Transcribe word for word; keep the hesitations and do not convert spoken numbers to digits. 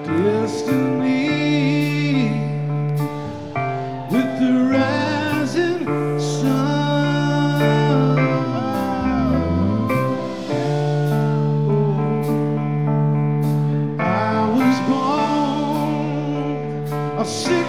destiny with the rising sun. Oh, I was born a sick